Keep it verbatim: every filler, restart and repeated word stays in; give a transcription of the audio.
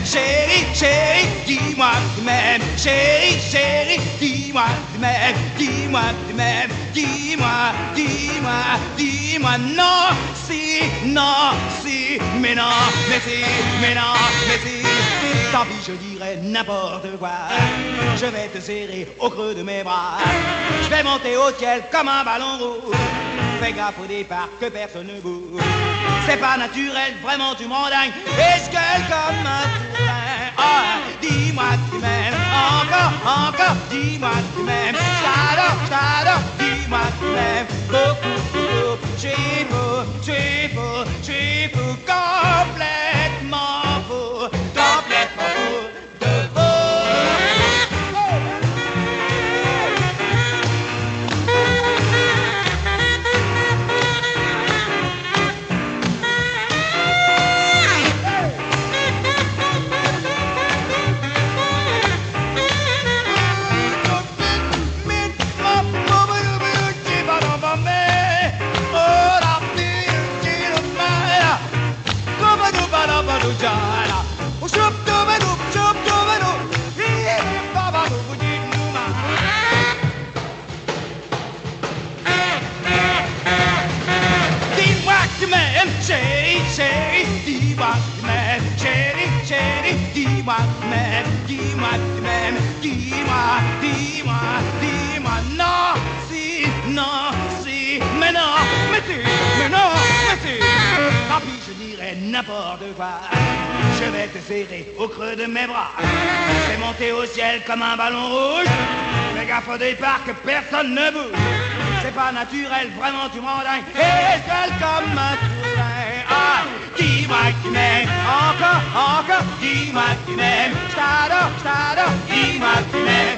chérie, chérie, dis-moi que tu m'aimes, chérie, chérie, dis-moi que tu m'aimes, dis-moi que tu m'aimes, dis-moi, dis-moi, dis-moi non, si, non, si, mais non, mais si, mais non, mais si, tant pis je dirais n'importe quoi, je vais te serrer au creux de mes bras, je vais monter au ciel comme un ballon rouge, fais gaffe au départ que personne ne bouge, c'est pas naturel, vraiment tu m'endingues, est-ce qu'elle comme un train, oh, dis-moi que tu m'aimes, encore, encore, dis-moi que tu m'aimes, je t'adore, je t'adore, dis-moi que tu m'aimes, beaucoup, beaucoup, j'ai faux, j'ai faux, j'ai faux, complètement faux, complètement faux, de faux. Chérie, chérie, dis-moi que tu m'aimes, chérie, chérie, dis-moi que tu m'aimes, dis-moi que tu m'aimes, dis-moi, dis-moi, dis-moi, non, si, non, si, mais non, mais si, mais non, mais si, tant pis je dirais n'importe quoi, je vais te serrer au creux de mes bras, je vais monter au ciel comme un ballon rouge, fais gaffe au départ que personne ne bouge. C'est pas naturel, vraiment tu m'endingues, et seul comme un train. Ah, dis-moi que tu m'aimes, encore, encore, dis-moi que tu m'aimes, je t'adore, je t'adore, dis-moi que tu m'aimes.